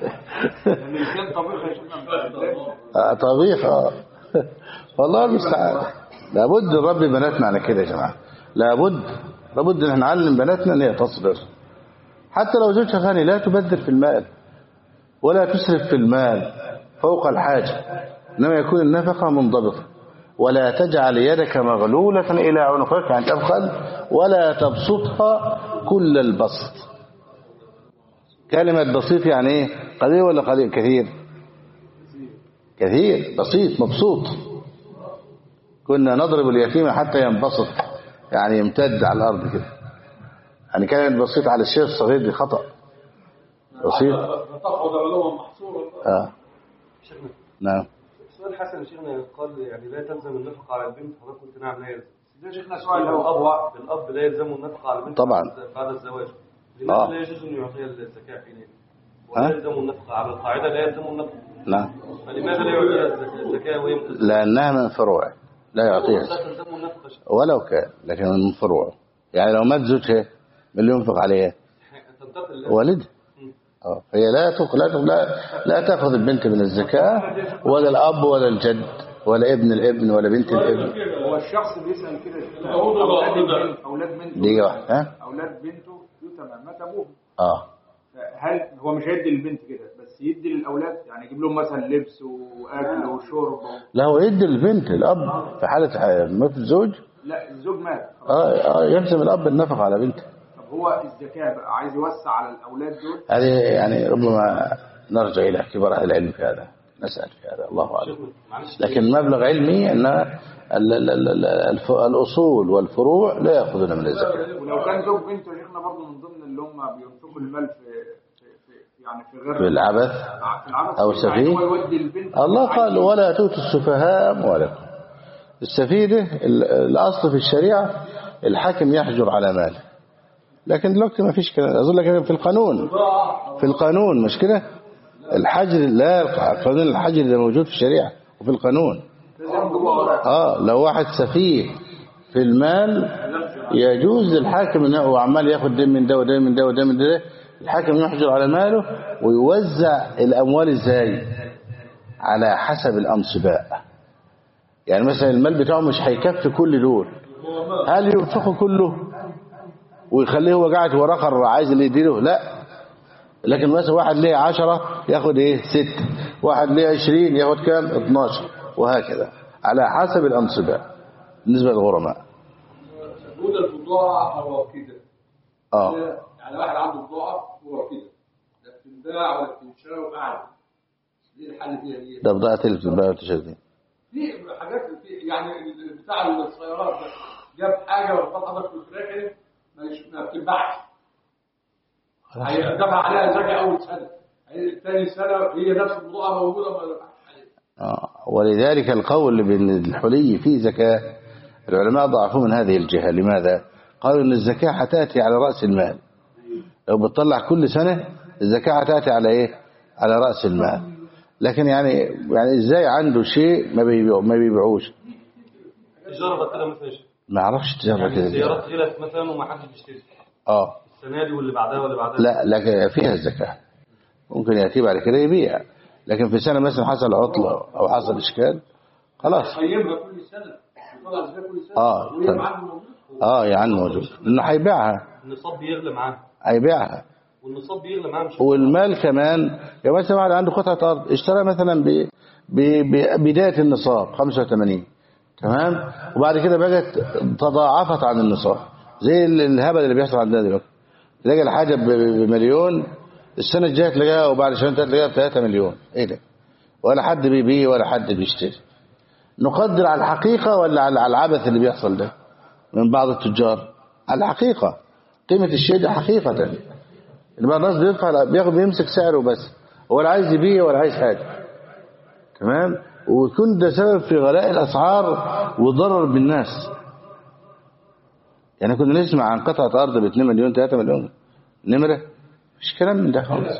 [SPEAKER 1] آه طبيخ. اه والله المستعان. لابد نربي بناتنا على كده يا جماعة، لابد لابد ان نعلم بناتنا ان هي تصبر. حتى لو زوجها غني لا تبذر في المال ولا تسرف في المال فوق الحاجة، انما يكون النفقة منضبطة. ولا تجعل يدك مغلولة الى عنقك يعني تبخل، ولا تبسطها كل البسط. كلمة بسيط يعني ايه؟ قليل ولا قليل؟ كثير كثير. بسيط مبسوط. كنا نضرب اليتيم حتى ينبسط، يعني يمتد على الأرض كده. يعني كان بسيط على الشيء الصغير دي خطأ. بسيط اه نعم.
[SPEAKER 4] سؤال حسن شيخنا قال يعني لا تلزم النفقة على البنت، حضرتك قلت نعم لا يلزم.
[SPEAKER 3] شيخنا سؤال لو الأب
[SPEAKER 4] الأب لا يلزم النفقة على البنت
[SPEAKER 1] طبعا
[SPEAKER 4] بعد الزواج، لماذا
[SPEAKER 1] آه.
[SPEAKER 4] لا يجوز أن يعطيها الزكاة حينئذ؟ ولا يلزم النفقة على القاعدة لا يلزم النفقة.
[SPEAKER 1] نعم.
[SPEAKER 4] فلماذا لا يعطيها الزكاة وهي متزوجة؟
[SPEAKER 1] لأنها من فروع لا يعطيها ولو كان، لكن من فروع. يعني لو مات زوجها من اللي ينفق عليها والد اه هي لا تأخذ لا لا تأخذ البنت من الزكاة، ولا الأب ولا الجد ولا ابن الابن ولا بنت الابن.
[SPEAKER 3] هو الشخص بيسأل كده أولاد بنته أولاد بنته
[SPEAKER 1] دي واحد ها
[SPEAKER 3] أولاد بنته يتم مات أبوه.
[SPEAKER 1] اه
[SPEAKER 3] هل هو مش هيدي للبنت كده بس يدي للأولاد؟ يعني يجيب لهم مثلا لبس وأكل وشرب؟
[SPEAKER 1] لا هو يدي للبنت الأب في حالة موت الزوج.
[SPEAKER 3] لا الزوج مات
[SPEAKER 1] اه اه يلزم الأب النفقة على بنته.
[SPEAKER 3] طب هو الزكاة بقى عايز يوسع على الأولاد دول؟
[SPEAKER 1] هذه يعني ربما نرجع إلى كبار أهل العلم في هذا، نسأل في هذا الله أعلم. لكن مبلغ علمي أن الأصول والفروع لا يأخذون من الزكاة.
[SPEAKER 3] ولو كان زوج بنته شيخنا برضه من ضمن اللي هم بينفقوا المال في يعني في غير
[SPEAKER 1] في العبث أو السفيه. الله قال ولا تؤتوا السفهاء أموالكم. السفيه الأصل في الشريعة الحاكم يحجر على ماله، لكن دلوقتي ما فيش كده. أظن لك في القانون في القانون مش كده الحجر، لا قانون الحجر اللي موجود في الشريعة وفي القانون. آه لو واحد سفيه في المال يجوز للحاكم انه هو عمال ياخد دين من ده وده من ده وده من ده، الحاكم يحجر على ماله ويوزع الاموال ازاي؟ على حسب الانصباء. يعني مثلا المال بتاعه مش هيكفي كل دول، هل ينفقه كله ويخليه هو قاعد وراه اخر عايز اللي يديله؟ لا، لكن مثلا واحد ليه عشرة ياخد ايه ست، واحد ليه عشرين ياخد كام اتناشر، وهكذا على حسب الانصباء بالنسبه للغرماء.
[SPEAKER 5] وجود البضاعة هو كده.
[SPEAKER 1] اه
[SPEAKER 5] يعني واحد عنده بضاعة هو كده، لا بتنباع ولا بتنشرى وقاعد. دي الحل فيها دي.
[SPEAKER 1] ده بضاعة اللي بتتباع وتشتري.
[SPEAKER 5] في حاجات في يعني بتاع السيارات ده جاب حاجة وحط حضرتك في الفراخ ما بتنباعش. هيجمع عليها زكاة أول سنة، ثاني سنة هي نفس البضاعة موجودة ما
[SPEAKER 1] آه. ولذلك القول بأن الحلي فيه زكاة العلماء ضعفوا من هذه الجهة. لماذا؟ قالوا أن الزكاة هتأتي على رأس المال، لو بتطلع كل سنة الزكاة هتأتي على إيه؟ على رأس المال. لكن يعني يعني إزاي عنده شيء ما بيبيعوش ما بيبيعوش
[SPEAKER 4] تجارة كده مثلا
[SPEAKER 1] ما اعرفش تجارة
[SPEAKER 4] يعني
[SPEAKER 1] كده
[SPEAKER 4] السيارات غلت مثلا وما حدش بيشتري
[SPEAKER 1] اه
[SPEAKER 4] السنة دي واللي بعدها واللي بعدها
[SPEAKER 1] لا لكن فيها الزكاة، ممكن يأتي بعد كده يبيع، لكن في سنة مثلا حصل عطلة أو حصل إشكال خلاص
[SPEAKER 5] قيمها كل سنة يطلع زكاة كل سنة
[SPEAKER 1] اه
[SPEAKER 5] وهي معاه موجود.
[SPEAKER 1] اه يعني موجود لأنه هيبيعها
[SPEAKER 4] النصاب بيغلى معاه
[SPEAKER 1] هيبيعها
[SPEAKER 4] والنصاب بيغلى معاه مش
[SPEAKER 1] والمال كمان. يعني مثلا واحد عنده قطعة أرض اشترى مثلا ب ببداية النصاب خمسة وثمانين تمام، وبعد كده بقت تضاعفت عن النصاب زي الهبل اللي بيحصل عندنا دلوقتي، تلاقي الحاجة بمليون السنة الجاية تلاقيها وبعد شهرين تلاقيها بثلاثة مليون. ايه ده؟ ولا حد بيبيع ولا حد بيشتري. نقدر على الحقيقة ولا على العبث اللي بيحصل ده من بعض التجار؟ على الحقيقة، قيمة الشيء ده حقيقة. اللي الناس بيدفع بياخد بيمسك سعره بس، ولا عايز يبيع ولا عايز حاجة تمام، ويكون ده سبب في غلاء الأسعار وضرر بالناس. يعني كنا نسمع عن قطعة أرض ب اتنين مليون ثلاثة مليون نمرة، مش كلام من ده خالص.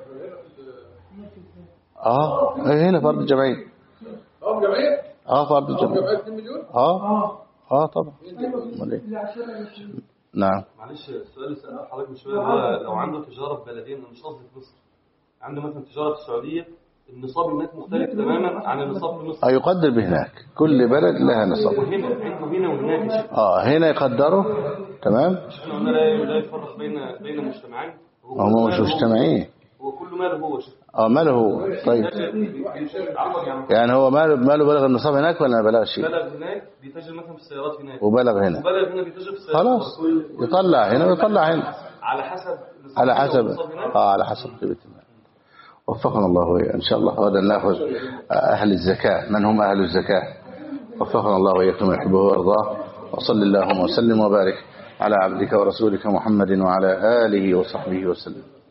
[SPEAKER 1] اه هنا فرض الجمعية
[SPEAKER 5] اه جمعية
[SPEAKER 3] اه فرض الجمعية
[SPEAKER 5] جمعية اتنين مليون
[SPEAKER 3] اه اه طبعا امال ايه نعم
[SPEAKER 4] معلش السؤال اللي سأله حضرتك من شويه هو لو عنده تجاره في بلدين، مش قصدي في مصر، عنده مثلا تجاره في السعوديه النصاب هناك مختلف تماما عن النصاب في مصر.
[SPEAKER 1] اه يقدر بهناك، كل بلد لها نصاب.
[SPEAKER 4] وهنا عنده هنا وهناك يا شيخ.
[SPEAKER 1] اه هنا يقدروا تمام.
[SPEAKER 4] احنا قلنا لا لا يفرق بين بين مجتمعين.
[SPEAKER 1] هم مش مجتمعين،
[SPEAKER 4] هو كل ماله هو شيخ.
[SPEAKER 1] اه ماله هو. طيب يعني هو ماله ماله بلغ النصاب هناك ولا ما بلغش؟
[SPEAKER 4] بلغ هناك بيتاجر مثلا في السيارات هناك،
[SPEAKER 1] وبلغ هنا
[SPEAKER 4] وبلغ هنا بيتاجر في السيارات.
[SPEAKER 1] خلاص يطلع هنا ويطلع هنا
[SPEAKER 4] على حسب
[SPEAKER 1] على حسب اه على حسب قيمة المال. وفقنا الله وإياك إن شاء الله. هذا ناخذ أهل الزكاة، من هم أهل الزكاة. وفقنا الله وإياكم ما يحبه ويرضاه. وصلى اللهم وسلم وبارك على عبدك ورسولك محمد وعلى آله وصحبه وسلم.